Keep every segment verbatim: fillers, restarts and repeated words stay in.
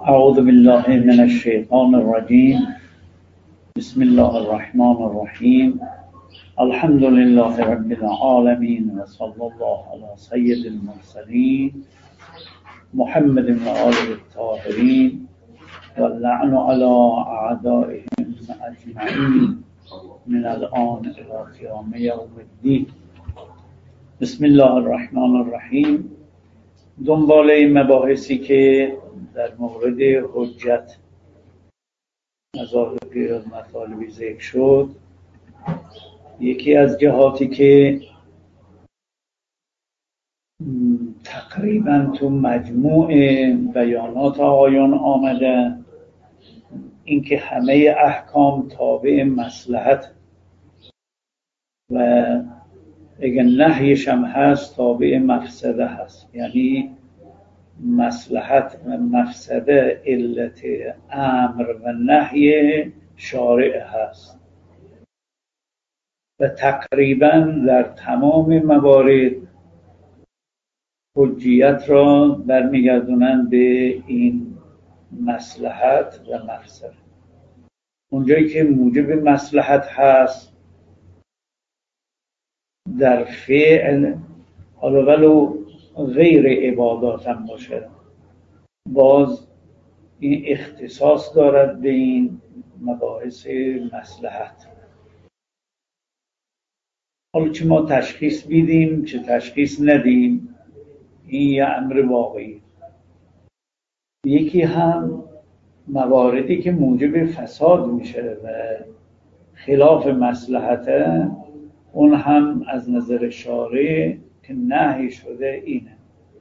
اعوذ بالله من الشیطان الرجیم. بسم الله الرحمن الرحیم. الحمد لله رب العالمین و صلی الله علی سید المرسلین محمد و آله الطاهرین و اللعن علی اعدائهم اجمعین من الان الی قیام یوم الدین. بسم الله الرحمن الرحیم. دنباله مباحثی که در مورد حجت مذاهب مطالبی ذکر شد، یکی از جهاتی که تقریبا تو مجموع بیانات آقایان آمده، اینکه همه احکام تابع مصلحت و اگه نهیش هم هست تابع مفسده هست، یعنی مصلحت و مفسده علت امر و نهی شارع هست و تقریبا در تمام موارد حجیت را برمیگردونن به این مصلحت و مفسده. اونجایی که موجب مصلحت هست در فعل، حالا ولو غیر عبادات هم باشه، باز این اختصاص دارد به این مباحث مصلحت. حالا چه ما تشخیص بیدیم چه تشخیص ندیم، این یه امر واقعی. یکی هم مواردی که موجب فساد میشه و خلاف مصلحته، اون هم از نظر شارع که نهی شده اینه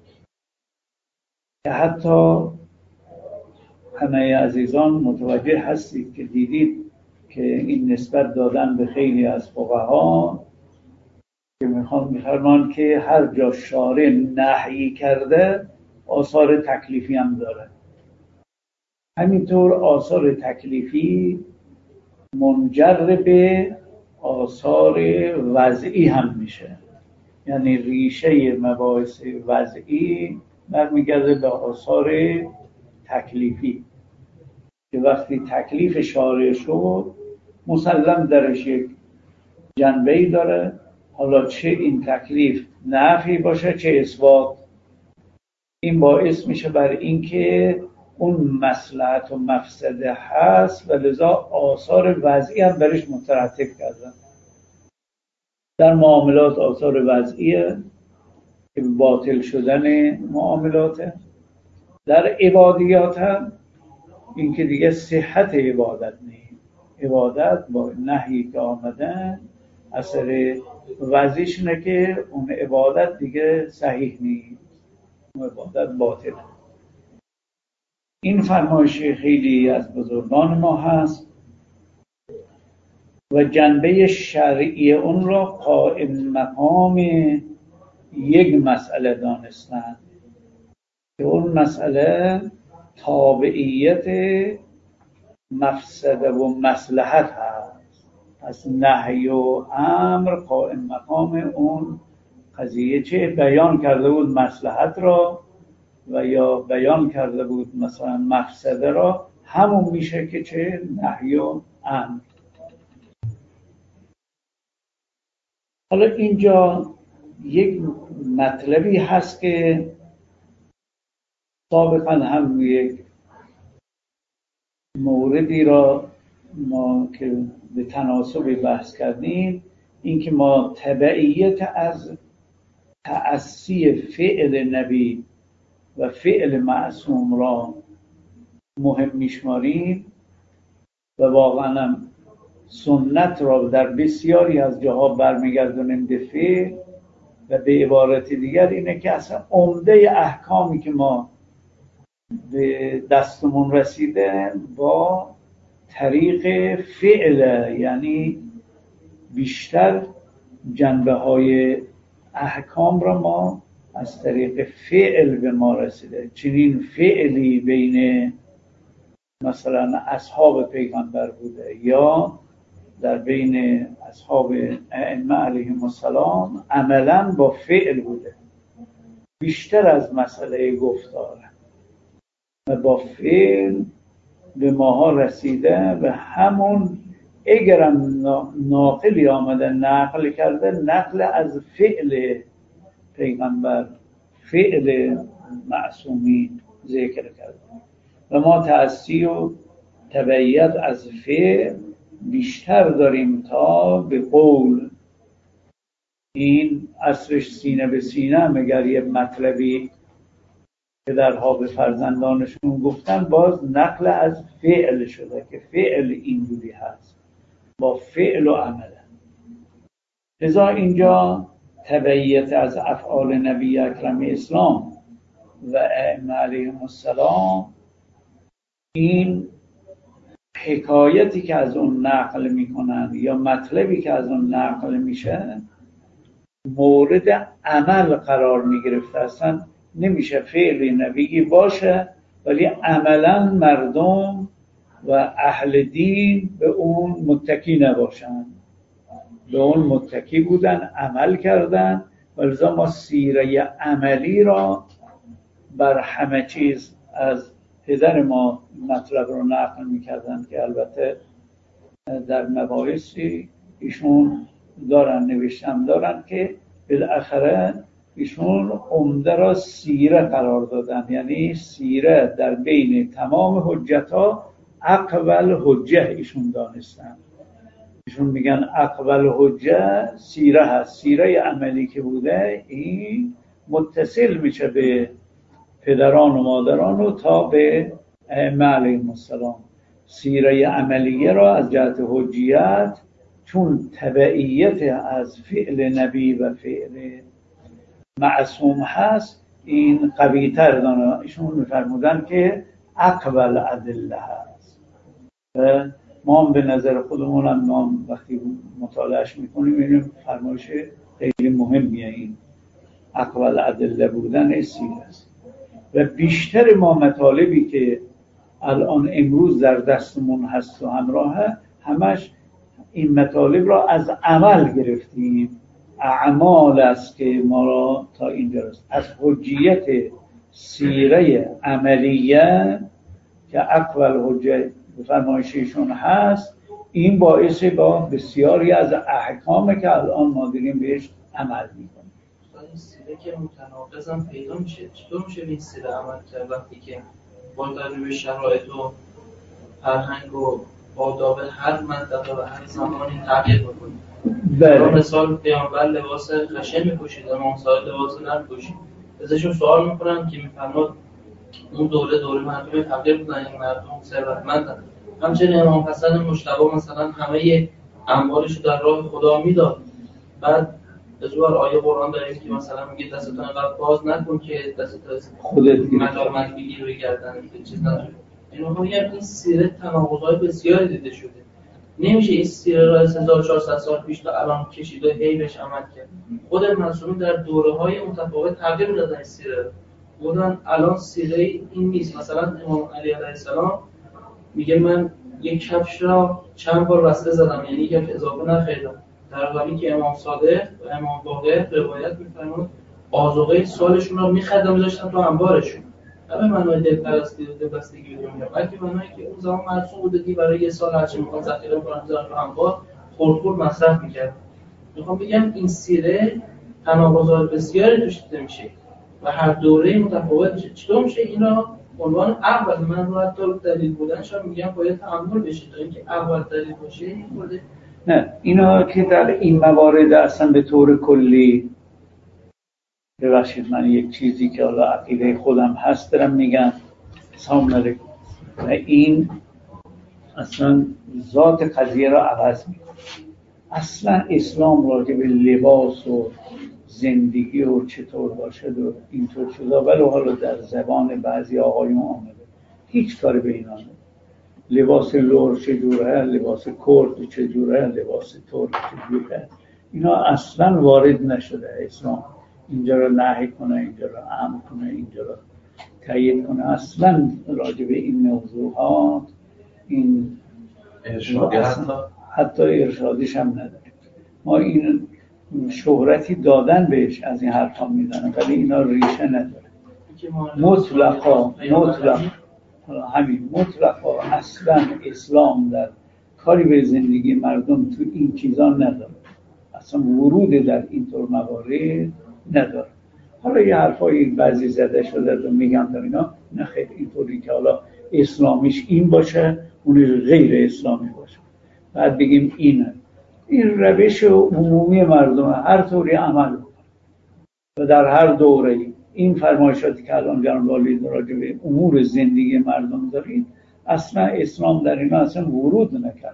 که حتی همه عزیزان متوجه هستید که دیدید که این نسبت دادن به خیلی از فقها که میخوان میفرمان که هر جا شارع نهی کرده آثار تکلیفی هم داره. همینطور آثار تکلیفی منجر به آثار وضعی هم میشه، یعنی ریشه مباحث وضعی برمیگرده به آثار تکلیفی که وقتی تکلیف شارع شد مسلم درش یک جنبه‌ای داره، حالا چه این تکلیف نفی باشه چه اثبات، این باعث میشه بر اینکه اون مصلحت و مفسده هست و لذا آثار وضعی هم برش مترتب کردن. در معاملات آثار وضعیه که باطل شدن معاملاته، در عبادیات هم این که دیگه صحت عبادت نیست، عبادت با نهی که آمدن اثر وضعیش اینه که اون عبادت دیگه صحیح نیست، اون عبادت باطله. این فرمایش خیلی از بزرگان ما هست و جنبه شرعی اون را قائم مقام یک مسئله دانستند که اون مسئله تابعیت مفسده و مصلحت هست. پس نهی و امر قائم مقام اون قضیه، چه بیان کرده بود مصلحت را و یا بیان کرده بود مثلا مفسده را، همون میشه که چه نهی و امر. حالا اینجا یک مطلبی هست که سابقا هم یک موردی را ما که به تناسب بحث کردیم، اینکه ما تبعیت از تأسی فعل نبی و فعل معصوم را مهم میشماریم و واقعا هم سنت را در بسیاری از جاها برمیگردونیم به فعل و به عبارت دیگر اینه که اصلا عمده احکامی که ما به دستمون رسیده با طریق فعل، یعنی بیشتر جنبه های احکام را ما از طریق فعل به ما رسیده. چنین فعلی بین مثلا اصحاب پیغمبر بوده یا در بین اصحاب ائمه علیهم السلام عملا با فعل بوده بیشتر از مسئله گفتاره. و با فعل به ماها رسیده و همون اگرم ناقلی آمده نقل کرده، نقل از فعل پیغمبر، فعل معصومین ذکر کرده و ما تأسی و تبعیت از فعل بیشتر داریم تا به قول. این اصلش سینه به سینه هم اگر یه مطلبی پدرها به فرزندانشون گفتن، باز نقل از فعل شده که فعل اینجوری هست، با فعل و عمل. لذا اینجا تبعیت از افعال نبی اکرم اسلام و ائمه علیهم السلام، این حکایتی که از اون نقل میکنن یا مطلبی که از اون نقل میشه مورد عمل قرار میگرفته. اصلا نمیشه فعل نبی باشه ولی عملا مردم و اهل دین به اون متکی نباشن، به اون متکی بودن، عمل کردن. ولذا ما سیره عملی را بر همه چیز از پدر ما مطلب رو نقل میکردن که البته در مباحثی ایشون دارن، نوشتم دارن که بالاخره ایشون عمده را سیره قرار دادن، یعنی سیره در بین تمام حجت‌ها اقوال حجه ایشون دانستن. ایشون میگن اقوال حجه سیره هست، سیره عملی که بوده این متصل میشه به پدران و مادران و تا به ائمه علیهم السلام. سیره عملیه را از جهت حجیت، چون تبعیت از فعل نبی و فعل معصوم هست، این قوی تر دانه. ایشون میفرمودن که اقوال ادله هست. ما هم به نظر خودمون هم ما وقتی مطالعهش میکنیم میبینیم فرمایش خیلی مهمیه این اقوال ادله بودن سیره است. و بیشتر ما مطالبی که الان امروز در دستمون هست و همراهه، همش این مطالب را از عمل گرفتیم. اعمال است که ما را تا اینجا رسید. از حجیت سیره عملیه که اقوال حجه به فرمایششون هست، این باعث با بسیاری از احکام که الان ما داریم بهش عمل میکنیم. این سیره که متناقض هم پیدا میشه، چطور میشه این سیره عمل کرد وقتی که با توجه به شرایط و فرهنگ و آداب هر منطقه و هر زمانی تغییر بکنیم؟ بله. مثال پیامبر لباس خشن میپوشید، امام صادق لباس نرم میپوشید. ازشون سوال میکنم که میفرماد اون دوره دوره مردم تغییر بودن، این مردم ثروتمندن. همچنین امام حسن مجتبی مثلا همه اموالش در راه خدا میداد. بعد از اون آیه قرآن داریم که مثلا میگه دستتون انقدر باز نکن که دستت خودت ملامت بگیر و گردن چیز نداره. اینو میگم این سیره تناقض‌های بسیاری دیده شده. نمیشه این سیره را از هزار و چهارصد سال پیش تا الان کشید و هی بهش عمل کرد. خود معصومین در دوره‌های متفاوت تغییر دادن این سیره. بودن الان سیره این نیست. مثلا امام علی علیه السلام میگه من یک کفش را چند بار وصله زدم، یعنی یک اضافه نخریدم. در حالی که امام صادق و امام باقر روایت می‌فرمایند آذوقه سالشون رو می‌خریدن می‌ذاشتن تو انبارشون. نه به معنای دلپرستی و دلبستگی میگم، بلکه به معنای که اون زمان مرسوم بوده که برای یه سال هرچی می‌خوان ذخیره می‌کنن می‌ذارن تو انبار، خرد خرد مصرف می‌کردن. می‌خوام بگم این سیره تناقضات بسیاری توش دیده میشه و هر دوره متفاوت میشه. چطور میشه اینا عنوان اول؟ من رو حتی دلیل بودنش هم میگم باید تأمل بشه تا اینکه اول دلیل باشه. این مورد نه، اینا که در این موارد اصلا به طور کلی، ببخشید من یک چیزی که حالا عقیده خودم هست دارم میگم، سلام علیکم، و این اصلا ذات قضیه را عوض میکنه. اصلا اسلام راجع به لباس و زندگی و چطور باشد و اینطور شده، ولی حالا در زبان بعضی آقایون آمده، هیچ کاری به اینا نداره. لباس لور چجوره، لباس کرد چجوره، لباس ترک چجوره، اینا اصلا وارد نشده. اسلام اینجا رو نهی کنه، اینجا رو امر کنه، اینجا رو تایید کنه. اصلا راجع به این موضوعات این ارشادی حتی حتی ارشادیش هم نداره. ما این شهرتی دادن بهش از این حرفا میزنن ولی اینا ریشه نداره. مطلقا مطلق همین مطلقا اصلا اسلام در کاری به زندگی مردم تو این چیزا نداره، اصلا ورود در اینطور موارد نداره. حالا یه حرفایی بعضی زده شده و میگم در اینا نه خیلی اینطوری که حالا اسلامیش این باشه اون غیر اسلامی باشه بعد بگیم اینه. این روش عمومی مردم هر طوری عمل و در هر دوره این فرمایشاتی که الان جناب والی راجع به امور زندگی مردم دارید اصلا اسلام در اینا اصلا ورود نکرد.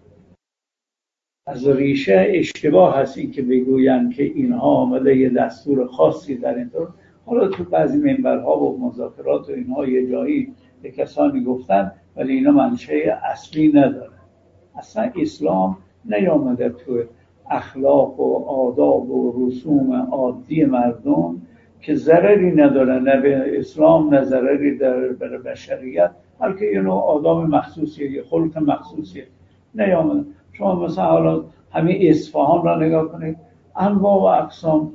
از ریشه اشتباه هست این که بگوین که اینها آمده یه دستور خاصی در این طور. حالا تو بعضی منبرها و مذاکرات و اینها یه جایی یه کسانی گفتن ولی اینا منشأ اصلی نداره. اصلا اسلام نیامده تو اخلاق و آداب و رسوم عادی مردم که ضرری نداره، نه به اسلام نه ضرری در برای بشریت، بلکه یه نوع آداب مخصوصیه، یه خلق مخصوصیه نیامده. شما مثلا حالا همه اصفهان را نگاه کنید، انواع و اقسام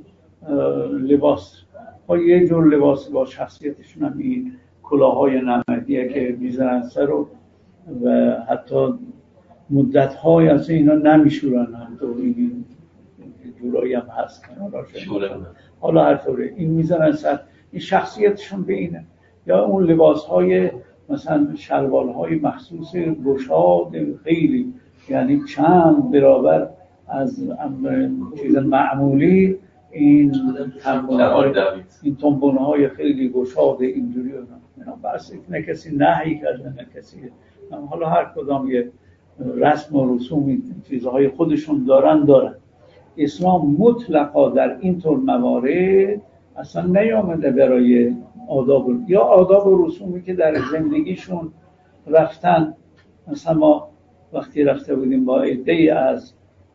لباس ها، یه جور لباس با شخصیتشون هم این کلاهای نمدیه که میزنن سر و و حتی مدت‌های از اینا نمیشورن هم تو این جورایی هم هست حالا هر طوره این میزنن سر، این شخصیتشون به اینه. یا اون لباس‌های مثلا شلوارهای مخصوص گشاد خیلی، یعنی چند برابر از چیز معمولی این تنبونهای این تنبونهای خیلی گشاد اینجوری اینا بس نه کسی نهی کرده نه کسی. حالا هر کدام یه رسم و رسوم چیزهای خودشون دارن دارن. اسلام مطلقا در اینطور موارد اصلا نیامده برای آداب یا آداب و رسومی که در زندگیشون رفتن. مثلا ما وقتی رفته بودیم با عده‌ای از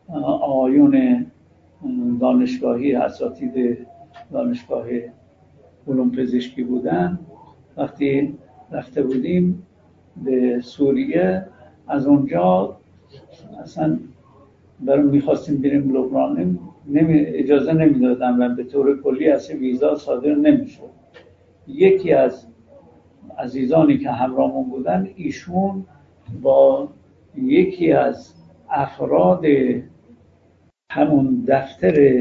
آیون دانشگاهی اساتید دانشگاه علوم پزشکی بودن، وقتی رفته بودیم به سوریه از اونجا اصلا برای میخواستیم بریم لبنان نمی اجازه نمیدادن و به طور کلی اصلا ویزا صادر نمیشد. یکی از عزیزانی که همراهمون بودن ایشون با یکی از افراد همون دفتر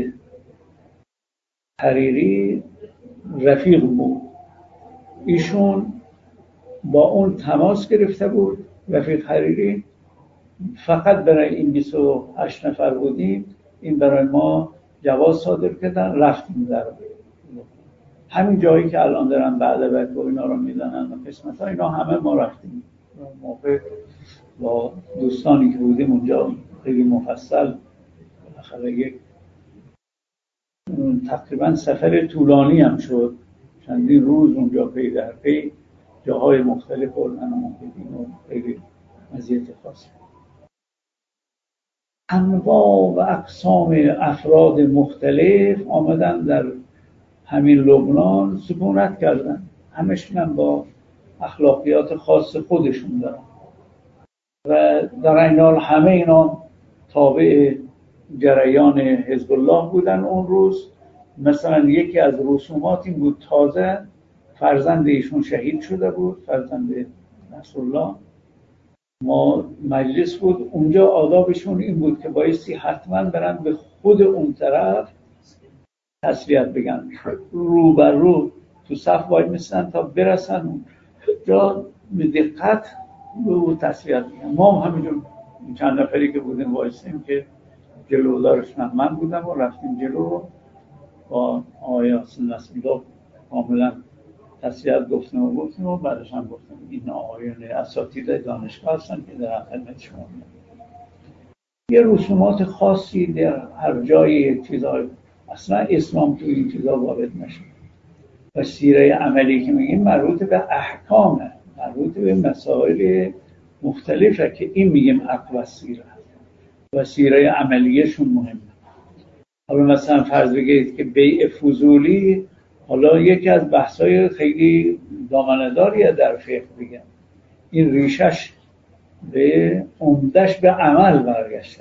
حریری رفیق بود، ایشون با اون تماس گرفته بود. رفیق حریری فقط برای این بیست و هشت نفر بودیم، این برای ما جواز صادر کردن، رفتیم در همین جایی که الان دارن بعد بعد و اینا رو میدنن و قسمت ها اینا همه ما رفتیم. موقع با دوستانی که بودیم اونجا خیلی مفصل بالاخره یک تقریبا سفر طولانی هم شد، چندین روز اونجا پی در پی جاهای مختلف بردن و دیدیم و خیلی مزیت خاصی. انواع و اقسام افراد مختلف آمدن در همین لبنان سکونت کردن، همشون هم با اخلاقیات خاص خودشون دارن و در این حال همه اینا تابع جریان حزب الله بودن. اون روز مثلا یکی از رسومات این بود، تازه فرزند ایشون شهید شده بود، فرزند نصرالله. ما مجلس بود اونجا، آدابشون این بود که بایستی حتما برن به خود اون طرف تسلیت بگن، رو بر رو تو صف وای میستن تا برسن جا به دقت به او تسلیت بگن. ما هم همینجور چند نفری که بودیم وایستیم که جلو دارش من بودم و رفتیم جلو با آقای حسین نصرالله کاملا تسلیت گفتیم و گفتیم و بعدش هم گفتیم این آقایون اساتید دانشگاه هستن که در خدمت شما میاد. یه رسومات خاصی در هر جای چیزهای اصلا اسلام توی این چیزها وارد نشد و سیره عملی که میگیم مربوط به احکامه، مربوط به مسائل مختلفه که این میگیم عقل و سیره و سیره عملیشون مهمه. حالا مثلا فرض بگیرید که بیع فضولی حالا یکی از بحث‌های خیلی دامنه‌داریه در فقه، بگم این ریشش به عمدش به عمل برگشته،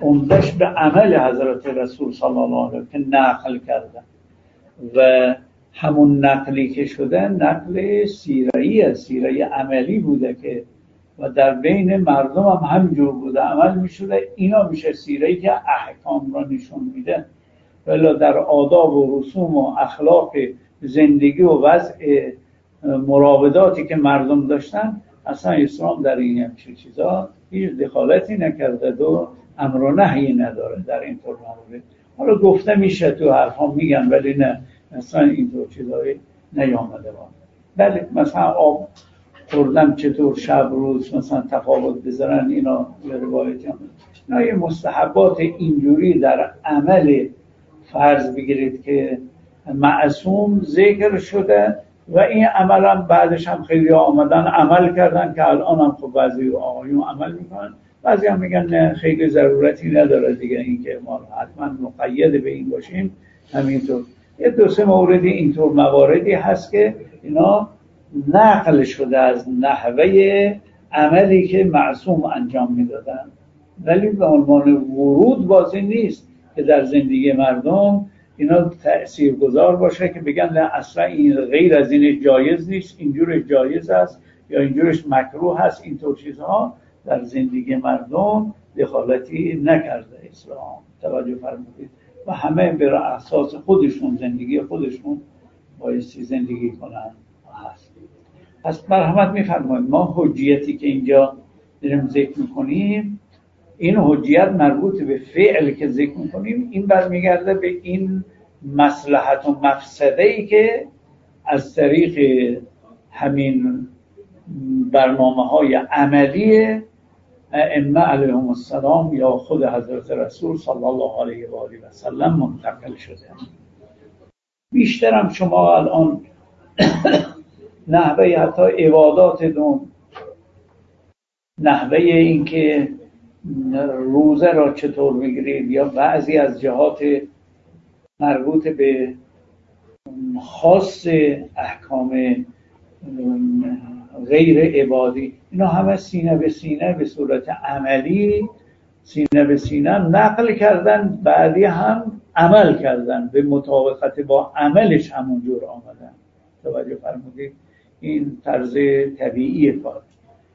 عمدش به عمل حضرت رسول صلی الله علیه و که نقل کردن و همون نقلی که شده نقل سیره‌ای است، سیره عملی بوده که و در بین مردم هم همینجور بوده عمل میشده. اینا میشه سیره‌ای که احکام را نشون میده. ولی در آداب و رسوم و اخلاق زندگی و وضع مراوداتی که مردم داشتن اصلا اسلام در این همچین چیزا هیچ دخالتی نکرده و امر و نهی نداره در این طور موارد. حالا گفته میشه تو حرفا میگن ولی نه اصلا اینطور چیزایی نیامده بود. بله مثلا آب خوردن چطور شب روز مثلا تفاوت بذارن اینا یه روایتی هم اینا یه مستحبات اینجوری در عمل فرض بگیرید که معصوم ذکر شده و این عمل هم بعدش هم خیلی آمدن عمل کردن که الان هم خب بعضی آقایون عمل میکنن، بعضی هم میگن نه خیلی ضرورتی نداره دیگه این که ما حتما مقید به این باشیم. همینطور یه دو سه موردی اینطور مواردی هست که اینا نقل شده از نحوه عملی که معصوم انجام میدادن ولی به عنوان ورود بازی نیست که در زندگی مردم اینا تأثیرگذار باشه که بگن نه اصلا این غیر از این جایز نیست، اینجور جایز است یا اینجورش مکروه هست. اینطور چیزها در زندگی مردم دخالتی نکرده اسلام. توجه فرمودید؟ و همه بر اساس خودشون زندگی خودشون بایستی زندگی کنن هست. پس مرحمت میفرمایید ما حجیتی که اینجا داریم ذکر میکنیم این حجیت مربوط به فعل که ذکر میکنیم این برمیگرده به این مصلحت و مفسده‌ای که از طریق همین برنامه‌های عملی ائمه علیهم السلام یا خود حضرت رسول صلی الله علیه و آله و سلم منتقل شده. بیشترم شما الان نحوه حتی عباداتتون، نحوه این که روزه را چطور بگیرید یا بعضی از جهات مربوط به خاص احکام غیر عبادی اینا همه سینه به سینه به صورت عملی سینه به سینه نقل کردن، بعدی هم عمل کردن به مطابقت با عملش همونجور آمدن. توجه فرمودید؟ این طرز طبیعی کار.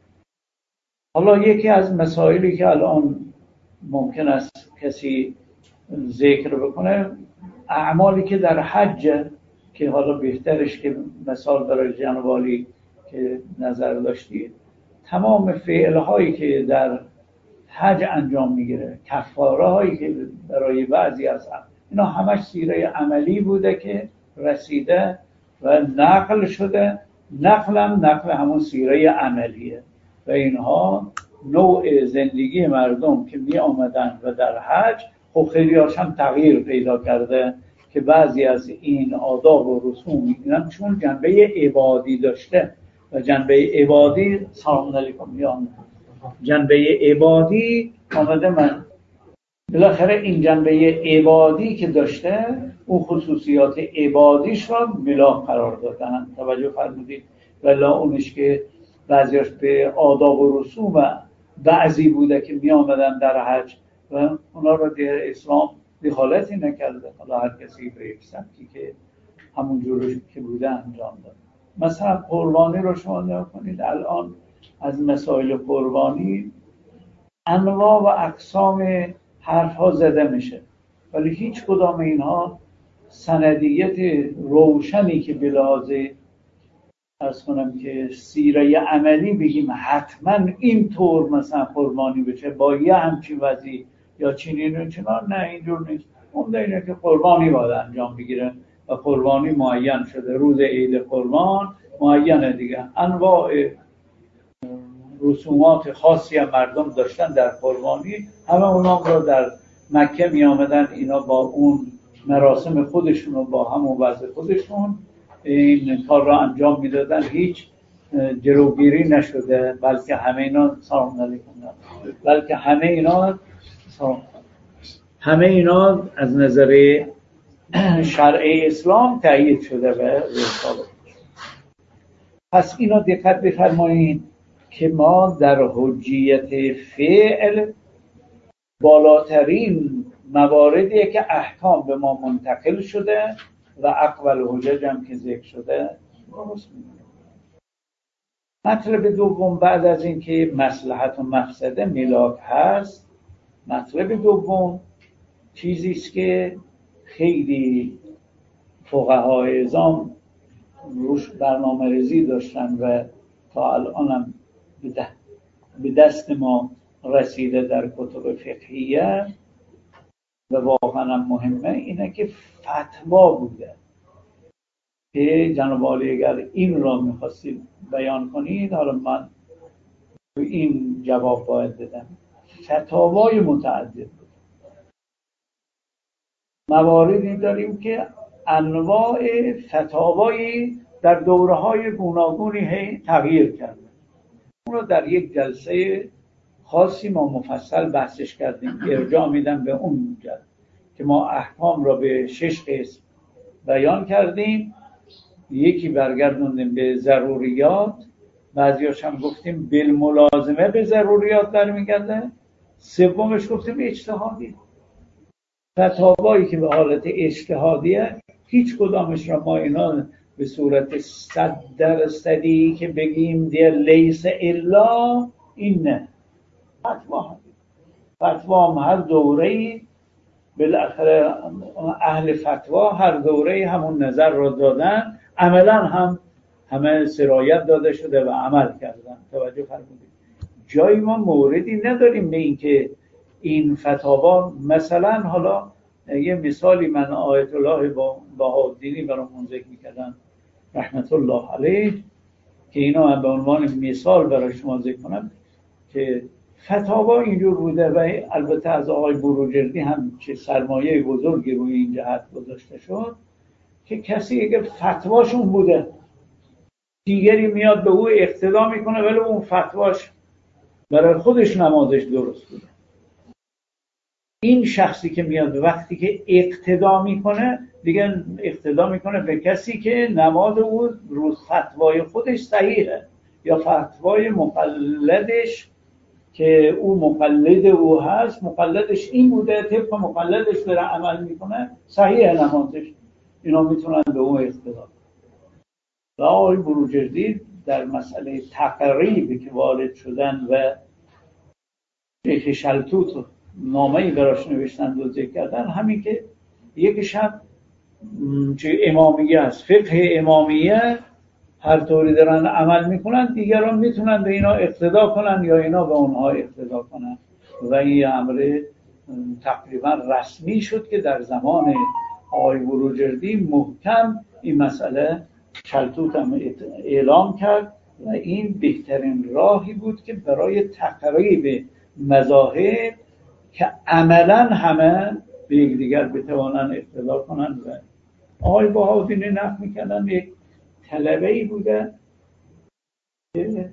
حالا یکی از مسائلی که الان ممکن است کسی ذکر بکنه اعمالی که در حج که حالا بهترش که مثال برای جناب عالی که نظر داشتید تمام فعلهایی که در حج انجام میگیره، کفاره هایی که برای بعضی از اینا همش سیره عملی بوده که رسیده و نقل شده. نقلم نقل همون سیره عملیه و اینها نوع زندگی مردم که می آمدن و در حج خب خیلی هاشم تغییر پیدا کرده که بعضی از این آداب و رسوم میگنن چون جنبه عبادی داشته و جنبه عبادی سلام علیکم میان جنبه عبادی آمده من بالاخره این جنبه عبادی که داشته اون خصوصیات عبادیش را ملاک قرار دادن. توجه فرمودید؟ ولا اونش که بعضیاش به آداب و رسوم و بعضی بوده که می آمدن در حج و اونا را در اسلام دخالتی نکرده. حالا هر کسی به یک سمتی که همون جورش که بوده انجام داد. مثلا قربانی رو شما نگاه کنید الان از مسائل قربانی انواع و اقسام حرف ها زده میشه ولی هیچ کدام اینها سندیت روشنی که بلازه ارز کنم که سیره عملی بگیم حتما این طور مثلا قربانی بشه با یه همچین وضعی یا چنین و چنان، نه اینجور نیست. اون اینه که قربانی باید انجام بگیره و قربانی معین شده، روز عید قربان معینه دیگه. انواع رسومات خاصی هم مردم داشتن در قربانی، همه اونا رو در مکه می آمدن اینا با اون مراسم خودشون و با همون وضع خودشون این کار را انجام می دادن. هیچ جلوگیری نشده بلکه همه اینا سلام علیکم بلکه همه اینا همه اینا از نظر شرع اسلام تأیید شده و رسالت. پس اینا دقت بفرمایید که ما در حجیت فعل بالاترین مواردیه که احکام به ما منتقل شده و اقوال حجج هم که ذکر شده درست میگه. مطلب دوم بعد از اینکه مصلحت و مفسده ملاک هست، مطلب دوم چیزی است که خیلی فقهای اعظام روش برنامه‌ریزی داشتن و تا الان هم به دست ما رسیده در کتب فقهیه و واقعا هم مهمه، اینه که فتوا بوده که جناب عالی اگر این را میخواستید بیان کنید، حالا من این جواب باید بدم. فتاوای متعدد بود. مواردی داریم که انواع فتاوایی در دوره‌های گوناگونی تغییر کرده. اون رو در یک جلسه خاصی ما مفصل بحثش کردیم. ارجاع میدم به اون جلسه که ما احکام را به شش قسم بیان کردیم. یکی برگردوندیم به ضروریات، بعضیاش هم گفتیم بالملازمه به ضروریات برمیگرده، سومش گفتیم اجتهادی. فتاوایی که به حالت اجتهادیه هیچ کدامش را ما اینا به صورت صد درصدی که بگیم دیگه لیس الا این نه. فتوا هم فتوا هم هر دوره‌ای بالاخره اهل فتوا هر دوره‌ای همون نظر را دادن، عملا هم همه سرایت داده شده و عمل کردن. توجه فرمودید. جایی ما موردی نداریم به این که این فتاوا مثلا، حالا یه مثالی من آیت الله بهاءالدینی برامون ذکر می‌کردن رحمت الله علیه که اینا هم به عنوان مثال برای شما ذکر کنم که فتاوا اینجور بوده و البته از آقای بروجردی هم چه سرمایه بزرگی روی این جهت گذاشته شد که کسی اگه فتواشون بوده دیگری میاد به او اقتدا میکنه ولی اون فتواش برای خودش نمازش درست بوده، این شخصی که میاد وقتی که اقتدا میکنه دیگه اقتدا میکنه به کسی که نماز او رو فتوای خودش صحیحه یا فتوای مقلدش که او مقلد او هست، مقلدش این بوده، طبق مقلدش داره عمل میکنه، صحیح نمازش. اینا میتونن به او اقتدا. و آقای بروجردی در مسئله تقریب که وارد شدن و شیخ شلتوت نامه‌ای براش نوشتن و ذکر کردن، همین که یک شب چه امامیه است، فقه امامیه هر طوری دارن عمل میکنن، دیگران میتونن به اینا اقتدا کنن یا اینا به اونها اقتدا کنن و این امر تقریبا رسمی شد که در زمان آقای بروجردی محکم این مسئله شلتوت هم اعلام کرد و این بهترین راهی بود که برای تقریب مذاهب که عملا همه به یکدیگر بتوانن اقتدا کنن. و آقای بهاءالدین نقل میکردن یک طلبه‌ای بوده که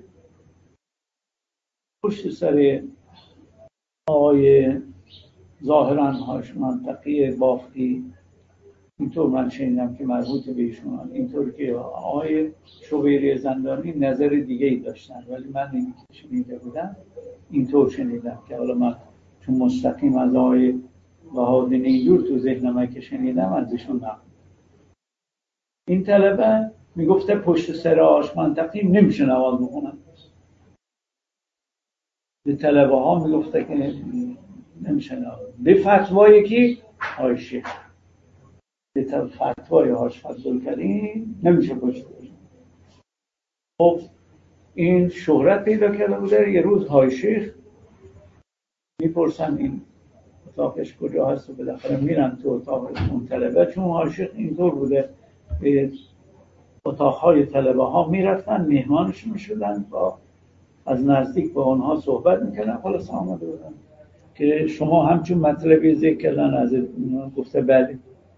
پشت سر آقای ظاهراً هاش منطقی بافتی، اینطور من شنیدم که مربوط به ایشون، اینطور که آقای شوبیری زندانی نظر دیگه‌ای داشتن ولی من این که شنیده بودم اینطور شنیدم که حالا من چون مستقیم از آقای بهاءالدین اینجور تو ذهنم که شنیدم ازشون نقل. این طلبه میگفته پشت سر آش منطقی نمیشه نماز بخونن. به طلبه ها میگفته که نمیشه نماز. به فتوای کی؟ آقای شیخ. به فتوای هاش فضل کردیم نمیشه پشت سر. خب این شهرت پیدا کرده بوده. یه روز های شیخ میپرسن این اتاقش کجا هست و بالاخره میرن تو اتاق اون طلبه، چون های شیخ اینطور بوده به اتاقهای طلبه ها میرفتن، مهمانش میشدن و از نزدیک با اونها صحبت میکردن. خلاص آمده بودن که شما همچون مطلبی ذکر کردن از گفته بله.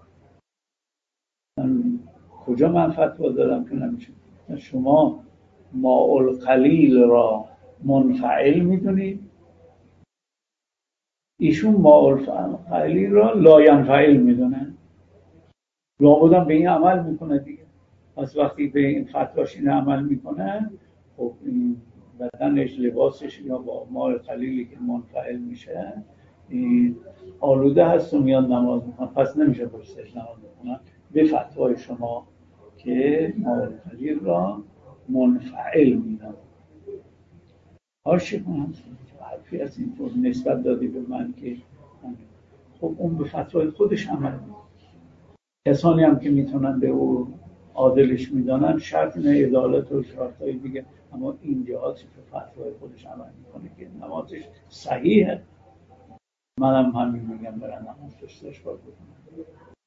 من کجا من فتوا دادم که نمیشه؟ شما ماء القلیل را منفعل میدونید، ایشون ماء القلیل را لا ینفعل میدونن، لابدم به این عمل میکنه دیگه. پس وقتی به این فتواش این عمل میکنه، خب این بدنش، لباسش یا با ماء قلیلی که منفعل میشه این آلوده هست و میاد نماز میکنه، پس نمیشه پشتش نماز میکنه. به فتوای شما که ماءالقلیل را منفعل میدم. حاشیه کنم حرفی از اینطور نسبت دادی به من که خب اون به فتوای خودش عمل میکنه. کسانی هم که میتونن به او عادلش میدانن شرط نه عدالت و شرطهای دیگه، اما این جهاتی که فتوای خودش عمل میکنه که نمازش صحیحه. منم همین میگم برن نمازش استشفا بکنم.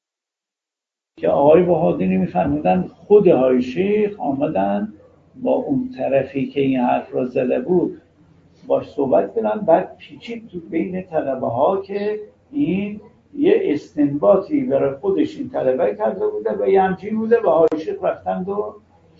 که آقای وهادی میفرمودن خود های شیخ آمدن با اون طرفی که این حرف را زده بود باش صحبت کردن، بعد پیچید تو بین طلبه ها که این یه استنباطی برای خودش این طلبه کرده بوده و یه همچین بوده و های شیخ رفتند و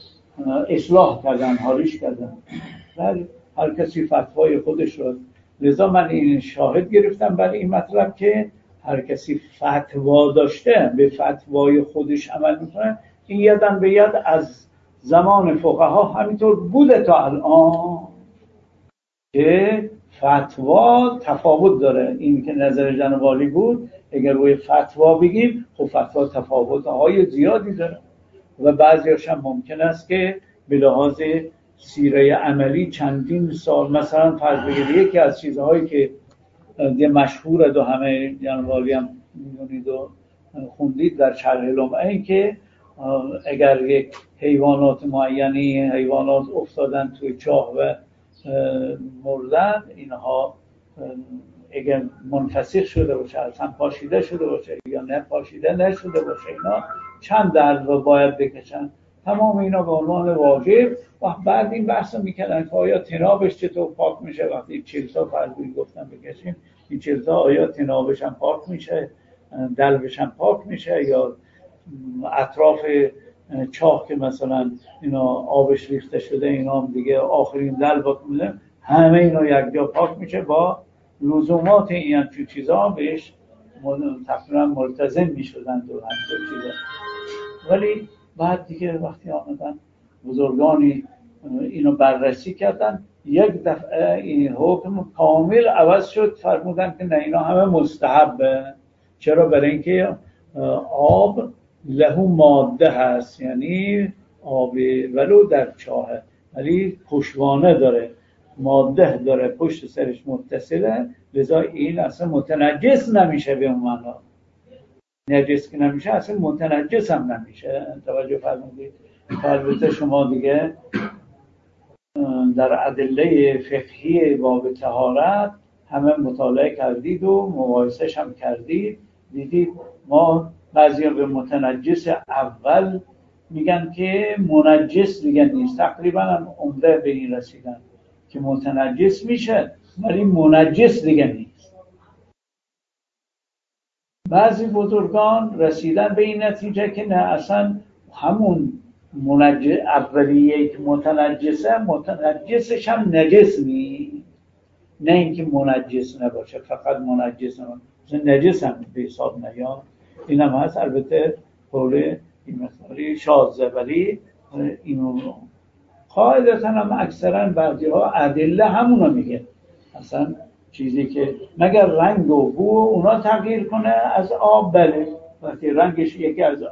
اصلاح کردن، حالیش کردن. هر کسی فتوای خودش رو، لذا من این شاهد گرفتم برای این مطلب که هر کسی فتوا داشته به فتوای خودش عمل میکنه. این یدن به ید از زمان فقها همینطور بوده تا الان که فتوا تفاوت داره. این که نظر جناب عالی بود، اگر روی فتوا بگیم خب فتوا تفاوت‌های زیادی داره و بعضی‌هاش هم ممکن است که به لحاظ سیره عملی چندین سال، مثلا فرض بگیرید یکی از چیزهایی که مشهوره و همه جناب عالی هم می‌دونید و خوندید در شرح لمعه، این که اگر یک حیوانات معینی حیوانات افتادن توی چاه و مردن، اینها اگر منفسخ شده باشه، اصلا پاشیده شده باشه یا نه پاشیده نشده باشه، اینا چند درد رو باید بکشن. تمام اینا به عنوان واجب. و بعد این بحث رو میکردن که آیا تنابش چطور پاک میشه وقتی چلتا فرضی گفتن بکشیم، این چلتا آیا تنابش هم پاک میشه، دلبش هم پاک میشه، یا اطراف چاه که مثلا اینا آبش ریخته شده اینا هم دیگه آخرین دل پاک میشه، همه اینا یک جا پاک میشه. با لزومات این همچون چیزا بهش تقریبا ملتزم میشدن و همچون چیزا. ولی بعد دیگه وقتی آمدن بزرگانی اینو بررسی کردن، یک دفعه این حکم کامل عوض شد. فرمودن که نه، اینا همه مستحبه. چرا؟ برای اینکه آب لهو ماده هست، یعنی آب ولو در چاهه ولی پشوانه داره، ماده داره، پشت سرش متصله، لذا این اصلا متنجس نمیشه. به اون معنا نجس که نمیشه، اصلا متنجس هم نمیشه. توجه فرمودید؟ البته شما دیگه در ادله فقهی باب طهارت همه مطالعه کردید و مقایسه‌اش هم کردید، دیدید ما بعضی به متنجس اول میگن که منجس دیگه نیست. تقریبا هم عمده به این رسیدن که متنجس میشه ولی منجس دیگه نیست. بعضی بزرگان رسیدن به این نتیجه که نه، اصلا همون منجس اولیه که متنجسه، متنجسش هم نجس نیست. نه اینکه منجس نباشه، فقط منجس نباشه، نجس هم به حساب نیاد. این هم هست. البته قول این مثالی شاذه، ولی اینو قاعدتا هم اکثرا بعضی ها ادله همونو میگه. اصلا چیزی که مگر رنگ و بو اونا تغییر کنه از آب، بله وقتی رنگش یکی از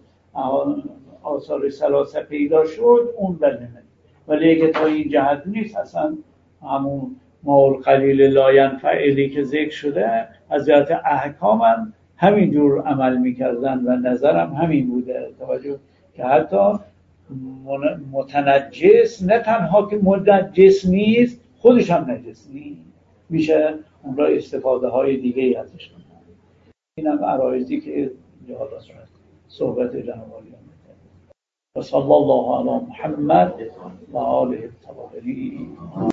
آثار ثلاثه پیدا شد اون بله، ولی اگه تا این جهت نیست، اصلا همون ماءالقلیل لا ینفعلی که ذکر شده از جهت احکام هم همین جور عمل میکردن و نظرم همین بوده. توجه که حتی متنجس نه تنها که منجس نیست، خودش هم نجس نیست، میشه اون را استفاده های دیگه ای ازش کنه. این هم عرایضی که جهاد صحبت جناب عالی و صلی الله علی محمد و آله الطاهرین.